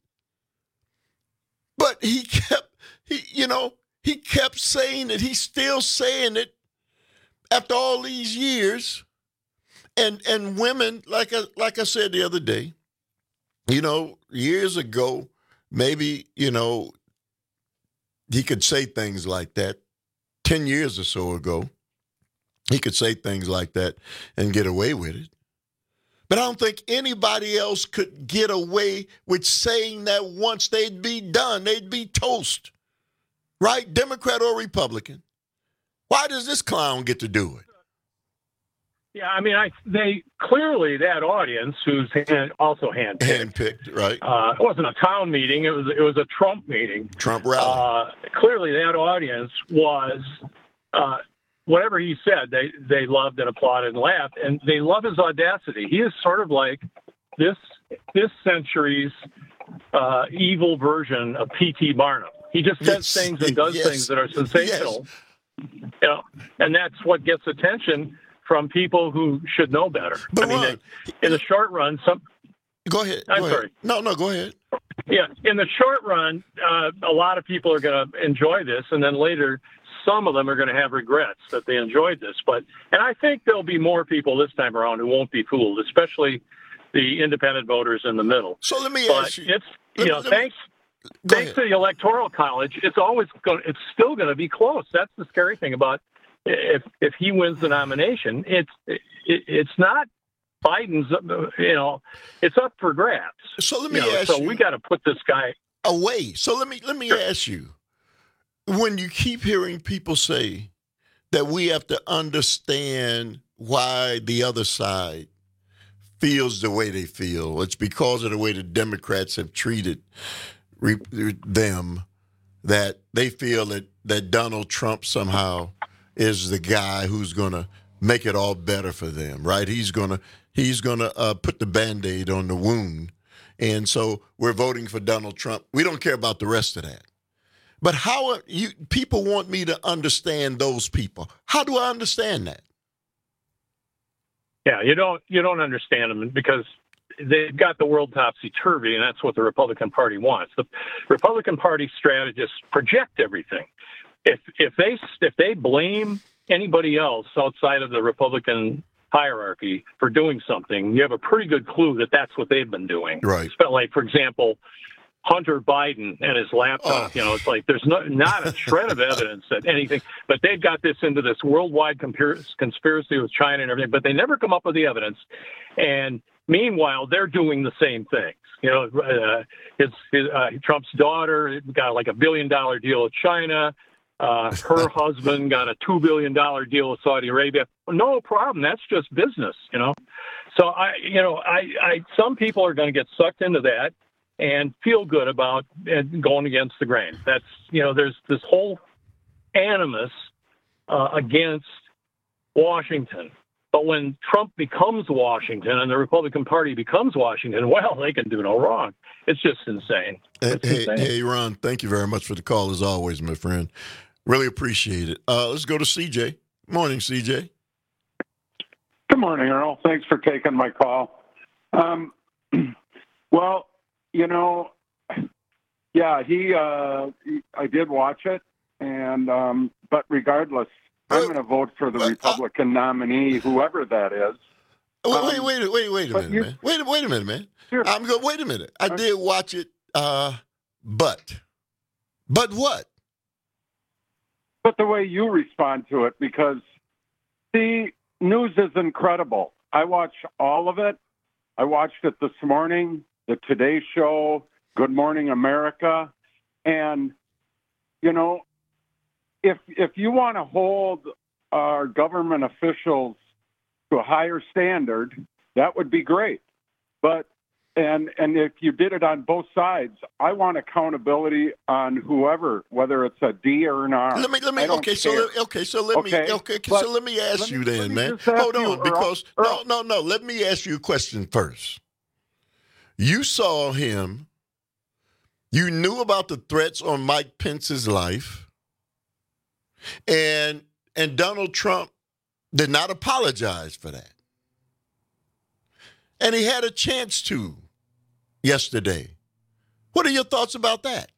Speaker 19: But he kept, he, you know, he kept saying it. He's still saying it after all these years. And and women, like I, like I said the other day, you know, years ago, maybe, you know, he could say things like that ten years or so ago. He could say things like that and get away with it. But I don't think anybody else could get away with saying that once. They'd be done. They'd be toast. Right? Democrat or Republican. Why does this clown get to do it?
Speaker 8: Yeah, I mean, I they clearly that audience who's hand, also handpicked.
Speaker 19: Handpicked, right?
Speaker 8: Uh, it wasn't a town meeting; it was it was a Trump meeting.
Speaker 19: Trump rally.
Speaker 8: Uh, clearly, that audience was uh, whatever he said. They they loved and applauded and laughed, and they love his audacity. He is sort of like this this century's uh, evil version of P T Barnum. He just says
Speaker 19: yes.
Speaker 8: things and does
Speaker 19: yes.
Speaker 8: things that are sensational.
Speaker 19: Yes.
Speaker 8: You know, and that's what gets attention from people who should know better.
Speaker 19: But
Speaker 8: I mean,
Speaker 19: Ron,
Speaker 8: in the short run, some
Speaker 19: Go ahead.
Speaker 8: I'm
Speaker 19: go
Speaker 8: sorry.
Speaker 19: Ahead. No, no, go ahead.
Speaker 8: Yeah, in the short run, uh, a lot of people are going to enjoy this, and then later, some of them are going to have regrets that they enjoyed this. But and I think there'll be more people this time around who won't be fooled, especially the independent voters in the middle.
Speaker 19: So let me
Speaker 8: but
Speaker 19: ask you.
Speaker 8: It's
Speaker 19: let,
Speaker 8: you know, thanks
Speaker 19: me,
Speaker 8: thanks
Speaker 19: ahead.
Speaker 8: to the Electoral College, it's always going. It's still going to be close. That's the scary thing about if if he wins the nomination. It's it, it's not Biden's. You know, it's up for grabs.
Speaker 19: So let me
Speaker 8: you know,
Speaker 19: ask
Speaker 8: so
Speaker 19: you.
Speaker 8: So we got to put this guy
Speaker 19: away. So let me let me ask you. When you keep hearing people say that we have to understand why the other side feels the way they feel, it's because of the way the Democrats have treated re- them, that they feel that, that Donald Trump somehow is the guy who's going to make it all better for them, right? He's going to he's going to uh, put the Band-Aid on the wound. And so we're voting for Donald Trump. We don't care about the rest of that. But how are you people want me to understand those people? How do I understand that?
Speaker 8: Yeah, you don't you don't understand them because they've got the world topsy-turvy, and that's what the Republican Party wants. The Republican Party strategists project everything. If if they if they blame anybody else outside of the Republican hierarchy for doing something, you have a pretty good clue that that's what they've been doing.
Speaker 19: Right.
Speaker 8: Like, for example, Hunter Biden and his laptop, oh. you know, it's like there's no, not a shred of evidence that anything, but they've got this into this worldwide compir- conspiracy with China and everything, but they never come up with the evidence. And meanwhile, they're doing the same things. You know, uh, his, his uh, Trump's daughter got like a billion dollar deal with China. Uh, her husband got a two billion dollars deal with Saudi Arabia. No problem. That's just business, you know? So I, you know, I, I, some people are going to get sucked into that and feel good about going against the grain. That's, you know, there's this whole animus uh, against Washington. But when Trump becomes Washington and the Republican Party becomes Washington, well, they can do no wrong. It's just insane. It's
Speaker 19: hey,
Speaker 8: insane.
Speaker 19: hey, Ron, thank you very much for the call, as always, my friend. Really appreciate it. Uh, let's go to C J. Morning, C J.
Speaker 9: Good morning, Earl. Thanks for taking my call. Um, well, you know, yeah, he, uh, he, I did watch it, and um, but regardless, I'm going to vote for the Republican nominee, whoever that is.
Speaker 19: Wait,
Speaker 9: um,
Speaker 19: wait, wait, wait, wait a minute,
Speaker 9: you,
Speaker 19: man. Wait, wait a minute, man.
Speaker 9: Sure.
Speaker 19: I'm going. Wait a minute. I did watch it, uh, but, but what?
Speaker 9: But the way you respond to it, because the news is incredible. I watch all of it. I watched it this morning. The Today Show, Good Morning America. And, you know, if if you want to hold our government officials to a higher standard, that would be great. But, and and if you did it on both sides, I want accountability on whoever, whether it's a D or an R.
Speaker 19: Let me, let me, okay, so let, okay, so let
Speaker 9: okay?
Speaker 19: me, okay,
Speaker 9: but
Speaker 19: so let me ask
Speaker 9: let
Speaker 19: you
Speaker 9: me,
Speaker 19: then, man.
Speaker 9: Hold
Speaker 19: on,
Speaker 9: you,
Speaker 19: because,
Speaker 9: Earl,
Speaker 19: no, no, no, let me ask you a question first. You saw him, you knew about the threats on Mike Pence's life, and and Donald Trump did not apologize for that. And he had a chance to yesterday. What are your thoughts about that?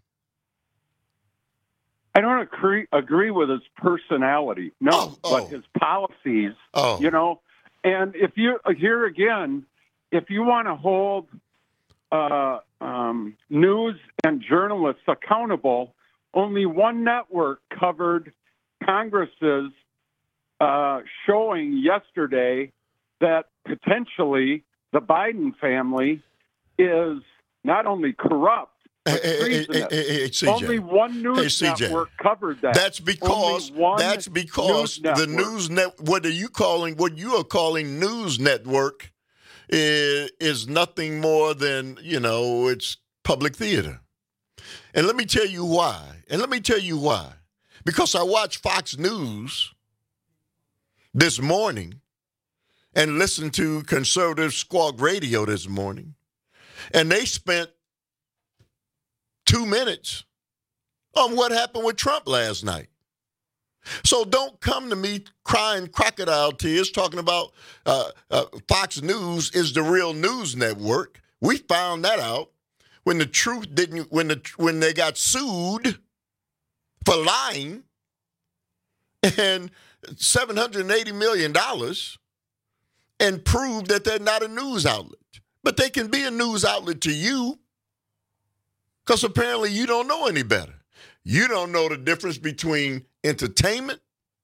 Speaker 9: I don't agree, agree with his personality, no,
Speaker 19: oh, oh.
Speaker 9: but his policies,
Speaker 19: oh.
Speaker 9: you know. And if you, here again, if you want to hold uh, um, news and journalists accountable, only one network covered Congress's uh, showing yesterday that potentially the Biden family is not only corrupt, but
Speaker 19: hey, hey, hey, hey, hey,
Speaker 9: only one news
Speaker 19: hey,
Speaker 9: network covered that.
Speaker 19: That's because that's because
Speaker 9: news
Speaker 19: the news net. What are you calling? What you are calling news network is is nothing more than, you know, it's public theater. And let me tell you why. And let me tell you why. Because I watched Fox News this morning and listened to conservative squawk radio this morning, and they spent two minutes on what happened with Trump last night. So don't come to me crying crocodile tears talking about uh, uh, Fox News is the real news network We found that out when the truth didn't, when the when they got sued for lying and seven hundred eighty million dollars and proved that they're not a news outlet. But they can be a news outlet to you because apparently you don't know any better. You don't know the difference between entertainment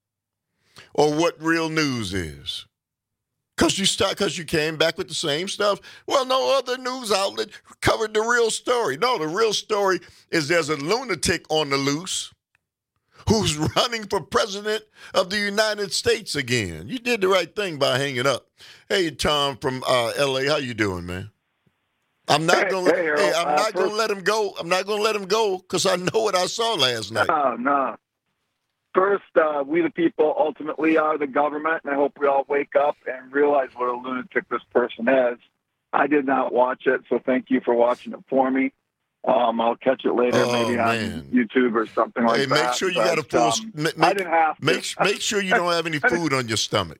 Speaker 19: or what real news is. Because you start, because you came back with the same stuff. Well, no other news outlet covered the real story. No, the real story is there's a lunatic on the loose who's running for president of the United States again. You did the right thing by hanging up. Hey, Tom from uh, L A, how you doing, man? I'm not
Speaker 10: hey,
Speaker 19: gonna.
Speaker 10: Hey, Earl,
Speaker 19: hey, I'm
Speaker 10: uh,
Speaker 19: not
Speaker 10: first,
Speaker 19: gonna let him go. I'm not gonna let him go because I know what I saw last night.
Speaker 10: No, no. First, uh, we the people ultimately are the government, and I hope we all wake up and realize what a lunatic this person is. I did not watch it, so thank you for watching it for me. Um, I'll catch it later,
Speaker 19: oh,
Speaker 10: maybe
Speaker 19: man.
Speaker 10: on YouTube or something like
Speaker 19: hey,
Speaker 10: that.
Speaker 19: Make sure you
Speaker 10: but,
Speaker 19: got a full.
Speaker 10: Um,
Speaker 19: make,
Speaker 10: I didn't have to.
Speaker 19: Make, make sure you don't have any food on your stomach.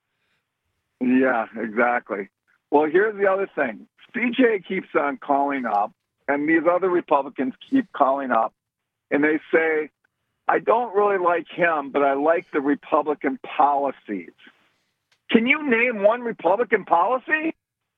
Speaker 10: Yeah, exactly. Well, here's the other thing. C J keeps on calling up, and these other Republicans keep calling up, and they say, I don't really like him, but I like the Republican policies. Can you name one Republican policy?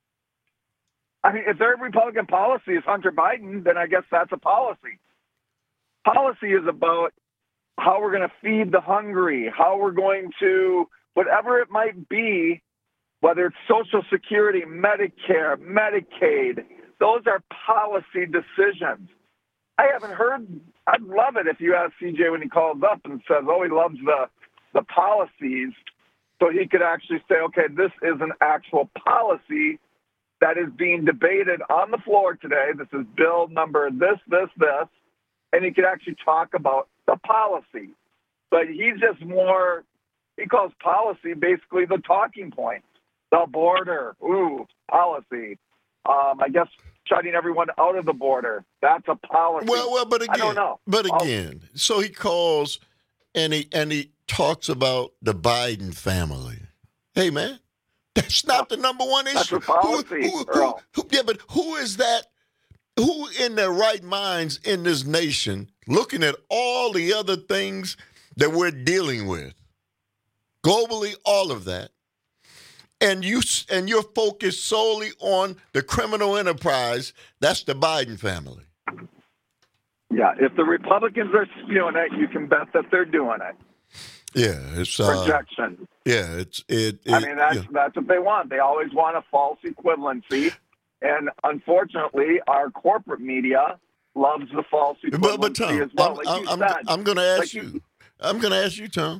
Speaker 10: I mean, if their Republican policy is Hunter Biden, then I guess that's a policy. Policy is about how we're going to feed the hungry, how we're going to, whatever it might be, whether it's Social Security, Medicare, Medicaid, those are policy decisions. I haven't heard, I'd love it if you ask C J when he calls up and says, oh, he loves the, the policies, so he could actually say, okay, this is an actual policy that is being debated on the floor today. This is bill number this, this, this, and he could actually talk about the policy. But he's just more, he calls policy basically the talking point. The border, ooh, policy. Um, I guess shutting everyone out of the border, that's a policy.
Speaker 19: Well, well, but again,
Speaker 10: I don't know.
Speaker 19: but again, I'll, so he calls and he and he talks about the Biden family. Hey, man, that's not the number one issue.
Speaker 10: That's a policy,
Speaker 19: who, who, who, who, yeah, but who is that? Who in their right minds in this nation looking at all the other things that we're dealing with globally, all of that, and you and you're focused solely on the criminal enterprise? That's the Biden family.
Speaker 10: Yeah, if the Republicans are spewing it, you can bet that they're doing it.
Speaker 19: Yeah, it's uh,
Speaker 10: projection.
Speaker 19: Yeah, it's it. it
Speaker 10: I mean, that's
Speaker 19: yeah.
Speaker 10: that's what they want. They always want a false equivalency, and unfortunately, our corporate media loves the false equivalency
Speaker 19: but, but Tom,
Speaker 10: as well.
Speaker 19: I'm,
Speaker 10: Like
Speaker 19: I'm,
Speaker 10: you
Speaker 19: I'm,
Speaker 10: said,
Speaker 19: I'm going to ask
Speaker 10: like
Speaker 19: you,
Speaker 10: you.
Speaker 19: I'm going to ask you, Tom.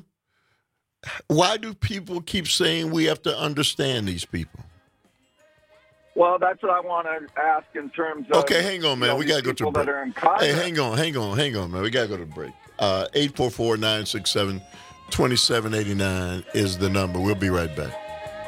Speaker 19: Why do people keep saying we have to understand these people?
Speaker 10: Well, that's what I want to ask in terms of.
Speaker 19: Okay, hang on, man.
Speaker 10: You know,
Speaker 19: we got to go to a break. Hey, hang on, hang on, hang on, man. We got to go to a break. Uh, eight four four, nine six seven, two seven eight nine is the number. We'll be right back.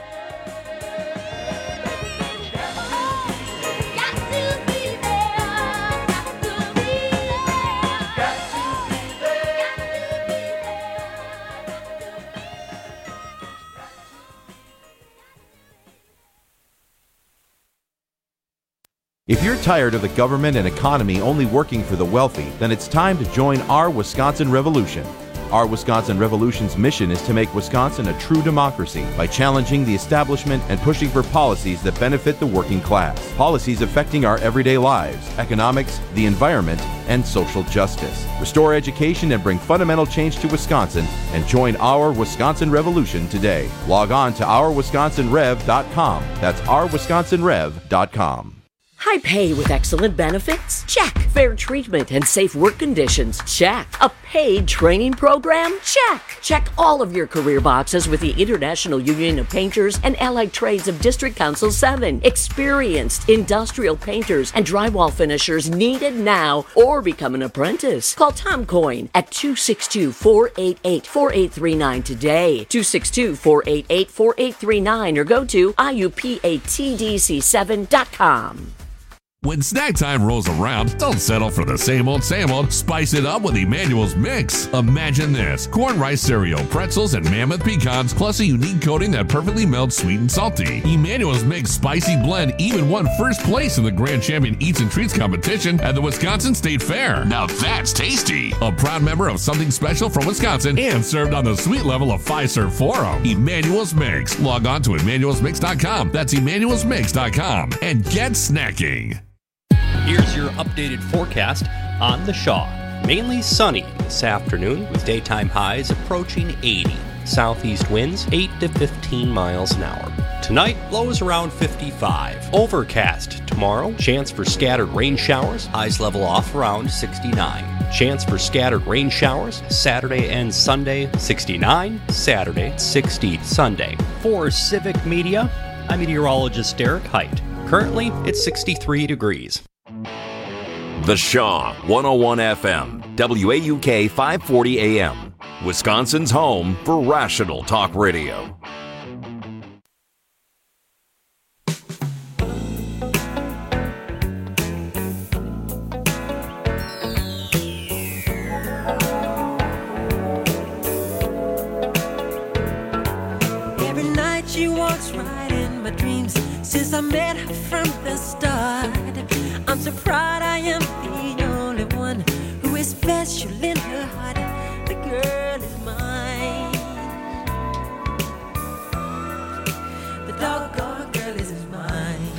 Speaker 21: If you're tired of the government and economy only working for the wealthy, then it's time to join Our Wisconsin Revolution. Our Wisconsin Revolution's mission is to make Wisconsin a true democracy by challenging the establishment and pushing for policies that benefit the working class. Policies affecting our everyday lives, economics, the environment, and social justice. Restore education and bring fundamental change to Wisconsin and join Our Wisconsin Revolution today. Log on to our wisconsin rev dot com. That's our wisconsin rev dot com.
Speaker 2: High pay with excellent benefits? Check. Fair treatment and safe work conditions? Check. A paid training program? Check. Check all of your career boxes with the International Union of Painters and Allied Trades of District Council seven. Experienced industrial painters and drywall finishers needed now, or become an apprentice. Call Tom Coyne at two six two, four eight eight, four eight three nine today. two six two, four eight eight, four eight three nine or go to I U P A T D C seven dot com.
Speaker 16: When snack time rolls around, don't settle for the same old, same old. Spice it up with Emmanuel's Mix. Imagine this: corn rice cereal, pretzels, and mammoth pecans, plus a unique coating that perfectly melts sweet and salty. Emmanuel's Mix Spicy Blend even won first place in the Grand Champion Eats and Treats competition at the Wisconsin State Fair. Now that's tasty. A proud member of Something Special from Wisconsin and served on the sweet level of Fiserv Forum. Emmanuel's Mix. Log on to emmanuels mix dot com. That's emmanuels mix dot com and get snacking.
Speaker 23: Here's your updated forecast on the Shaw. Mainly sunny this afternoon with daytime highs approaching eighty. Southeast winds eight to fifteen miles an hour. Tonight, lows around fifty-five. Overcast tomorrow. Chance for scattered rain showers. Highs level off around sixty-nine. Chance for scattered rain showers Saturday and Sunday, sixty-nine. Saturday, sixty Sunday. For Civic Media, I'm meteorologist Derek Height. Currently, it's sixty-three degrees.
Speaker 1: The Shaw, one oh one F M, W A U K five forty A M, Wisconsin's home for rational talk radio.
Speaker 11: Every night she walks right in my dreams since I met her from the start. I'm so proud I am the only one who is special in her heart. The girl is mine. The doggone girl is mine.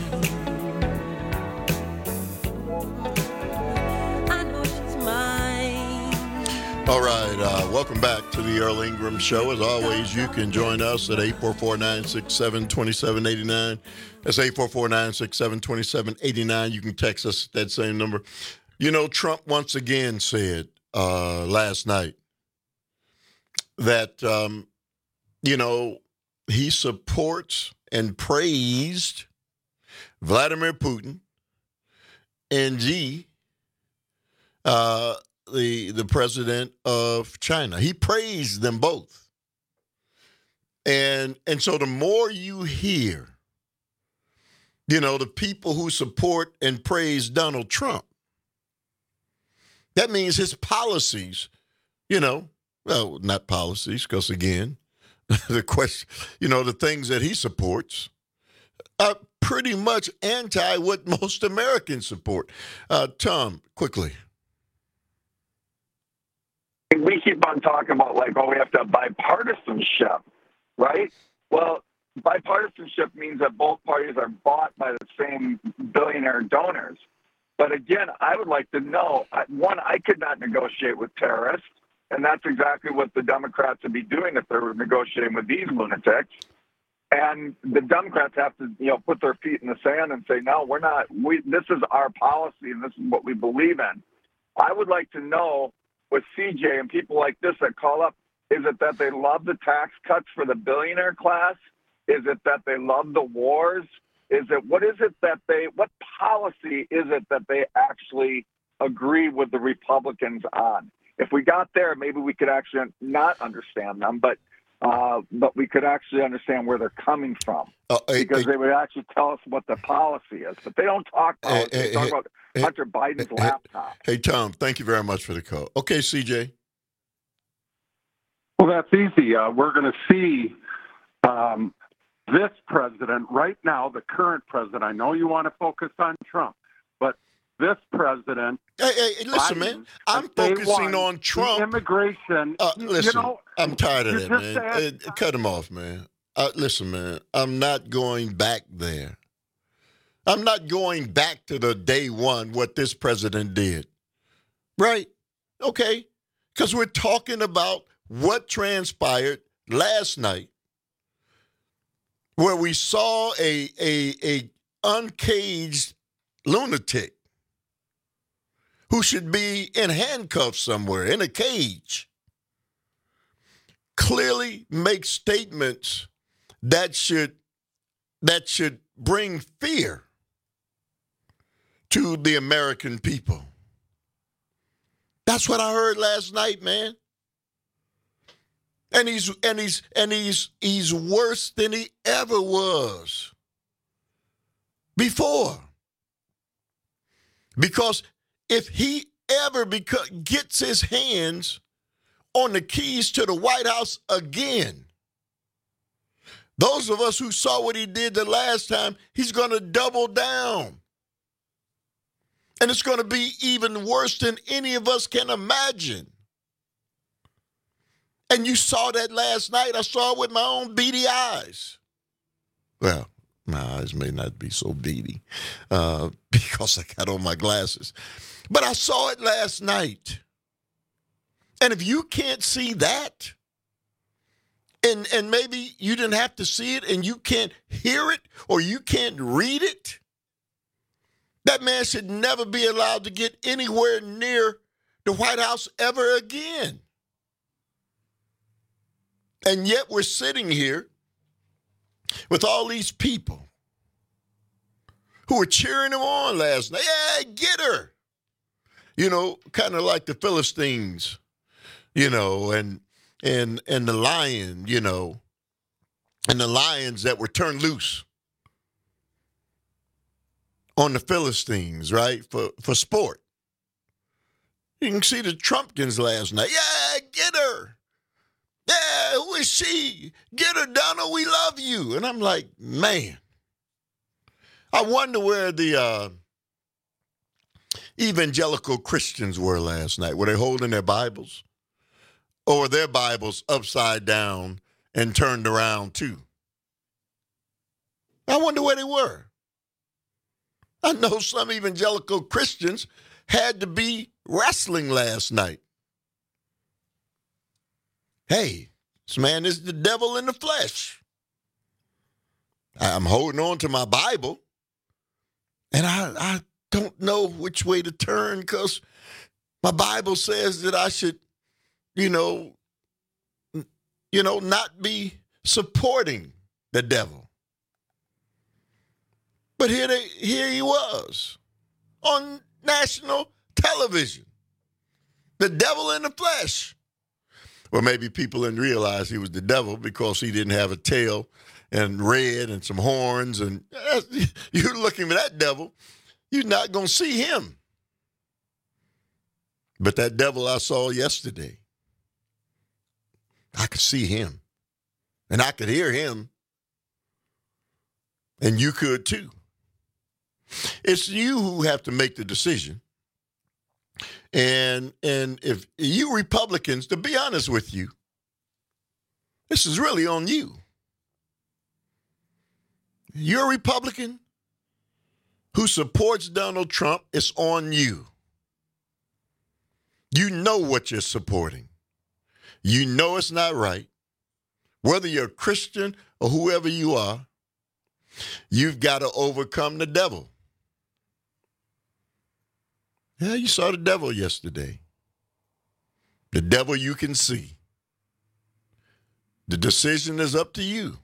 Speaker 11: I know she's mine.
Speaker 19: All right, uh, welcome back to the Earl Ingram Show. As always, you can join us at eight four four, nine six seven, two seven eight nine. That's eight four four, nine six seven, two seven eight nine. You can text us at that same number. You know, Trump once again said uh, last night that, um, you know, he supports and praised Vladimir Putin and Xi, uh, the, the president of China. He praised them both. And, and so the more you hear, you know, the people who support and praise Donald Trump, that means his policies, you know, well, not policies, because again, the question, you know, the things that he supports are pretty much anti what most Americans support. Uh, Tom, quickly.
Speaker 10: We keep on talking about, like, oh, we have to have bipartisanship, right? Well, bipartisanship means that both parties are bought by the same billionaire donors. But again, I would like to know, one, I could not negotiate with terrorists, and that's exactly what the Democrats would be doing if they were negotiating with these lunatics. And the Democrats have to, you know, put their feet in the sand and say, no, we're not, we, this is our policy and this is what we believe in. I would like to know with C J and people like this that call up, is it that they love the tax cuts for the billionaire class? Is it that they love the wars? Is it, what is it that they, what policy is it that they actually agree with the Republicans on? If we got there, maybe we could actually not understand them, but uh, but we could actually understand where they're coming from uh, hey, because hey, they would actually tell us what the policy is. But they don't talk policy. Hey, they talk hey, about hey, Hunter Biden's hey, laptop.
Speaker 19: Hey, Tom, thank you very much for the call. Okay, C J.
Speaker 9: Well, that's easy. Uh, we're going to see um, this president right now, the current president. I know you want to focus on Trump, but this president.
Speaker 19: Hey, hey, listen, Biden, man. I'm focusing on Trump.
Speaker 9: Immigration.
Speaker 19: Uh, listen,
Speaker 9: you know,
Speaker 19: I'm tired of that, man. Said, uh, cut him off, man. Uh, listen, man. I'm not going back there. I'm not going back to the day one, what this president did. Right? Okay. Because we're talking about what transpired last night, where we saw a a a uncaged lunatic who should be in handcuffs somewhere, in a cage, clearly make statements that should that should bring fear to the American people. That's what I heard last night, man. And he's and he's and he's he's worse than he ever was before. Because if he ever beco- gets his hands on the keys to the White House again, those of us who saw what he did the last time, he's going to double down. And it's going to be even worse than any of us can imagine. And you saw that last night. I saw it with my own beady eyes. Well, my eyes may not be so beady uh, because I got on my glasses. But I saw it last night. And if you can't see that, and, and maybe you didn't have to see it and you can't hear it or you can't read it, that man should never be allowed to get anywhere near the White House ever again. And yet we're sitting here with all these people who were cheering him on last night. Yeah, get her. You know, kind of like the Philistines, you know, and and and the lion, you know, and the lions that were turned loose on the Philistines, right, for, for sport. You can see the Trumpkins last night. Yeah, get her. Yeah, who is she? Get her, Donald, we love you. And I'm like, man, I wonder where the uh, evangelical Christians were last night. Were they holding their Bibles? Or were their Bibles upside down and turned around too? I wonder where they were. I know some evangelical Christians had to be wrestling last night. Hey, this man is the devil in the flesh. I'm holding on to my Bible, and I, I don't know which way to turn because my Bible says that I should, you know, you know, not be supporting the devil. But here, they, here he was on national television, the devil in the flesh. Well, maybe people didn't realize he was the devil because he didn't have a tail and red and some horns. And uh, you're looking for that devil, you're not going to see him. But that devil I saw yesterday, I could see him. And I could hear him. And you could too. It's you who have to make the decision. And and if you Republicans, to be honest with you, this is really on you. You're a Republican who supports Donald Trump, it's on you. You know what you're supporting. You know it's not right. Whether you're a Christian or whoever you are, you've got to overcome the devil. Yeah, you saw the devil yesterday. The devil you can see. The decision is up to you.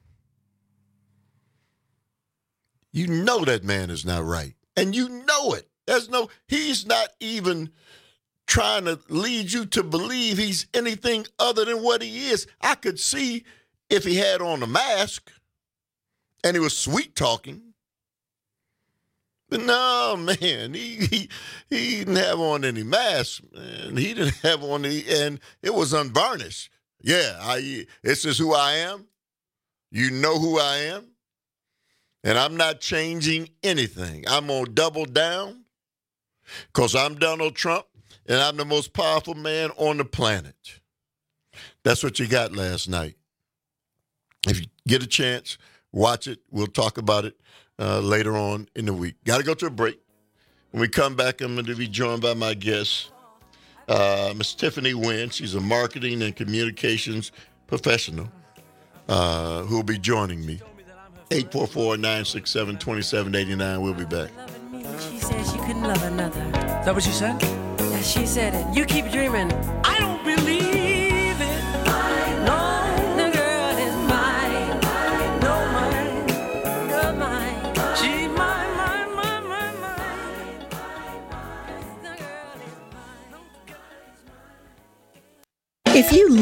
Speaker 19: You know that man is not right. And you know it. There's no, he's not even trying to lead you to believe he's anything other than what he is. I could see if he had on a mask and he was sweet talking. But no, man, he, he he didn't have on any mask, man. He didn't have on any, and it was unvarnished. Yeah, I. This is who I am. You know who I am. And I'm not changing anything. I'm going to double down because I'm Donald Trump, and I'm the most powerful man on the planet. That's what you got last night. If you get a chance, watch it. We'll talk about it Uh, later on in the week. Got to go to a break. When we come back, I'm going to be joined by my guest, uh, Miss Tiffany Wynn. She's a marketing and communications professional uh, who will be joining me. eight four four, nine six seven, two seven eight nine. We'll be back.
Speaker 11: She said she couldn't love another.
Speaker 12: Is that what she said?
Speaker 11: Yeah, she said it. You keep dreaming. I don't believe it. No, the girl is mine. No, mine. Girl, mine. She's mine, mine, mine, mine, mine. The girl is mine.
Speaker 13: If you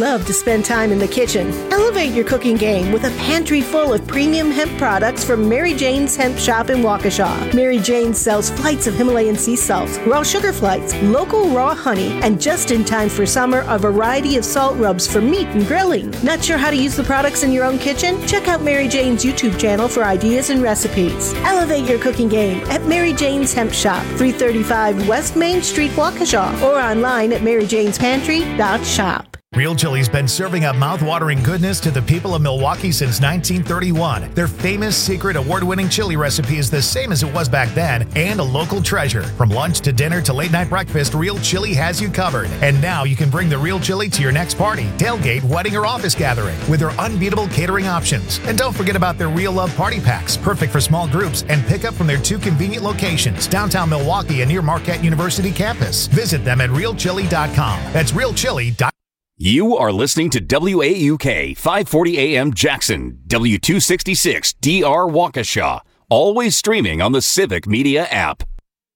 Speaker 12: love to spend time in the kitchen. Elevate your cooking game with a pantry full of premium hemp products from Mary Jane's Hemp Shop in Waukesha. Mary Jane sells flights of Himalayan sea salts, raw sugar flights, local raw honey, and just in time for summer, a variety of salt rubs for meat and grilling. Not sure how to use the products in your own kitchen? Check out Mary Jane's YouTube channel for ideas and recipes. Elevate your cooking game at Mary Jane's Hemp Shop, three thirty-five West Main Street, Waukesha, or online at mary janes pantry dot shop.
Speaker 22: Real Chili's been serving up mouth-watering goodness to the people of Milwaukee since nineteen thirty-one. Their famous secret award-winning chili recipe is the same as it was back then and a local treasure. From lunch to dinner to late-night breakfast, Real Chili has you covered. And now you can bring the Real Chili to your next party, tailgate, wedding, or office gathering with their unbeatable catering options. And don't forget about their Real Love party packs, perfect for small groups, and pick up from their two convenient locations, downtown Milwaukee and near Marquette University campus. Visit them at real chili dot com. That's real chili dot com.
Speaker 1: You are listening to W A U K five forty A M Jackson, W two sixty-six D R Waukesha, always streaming on the Civic Media app.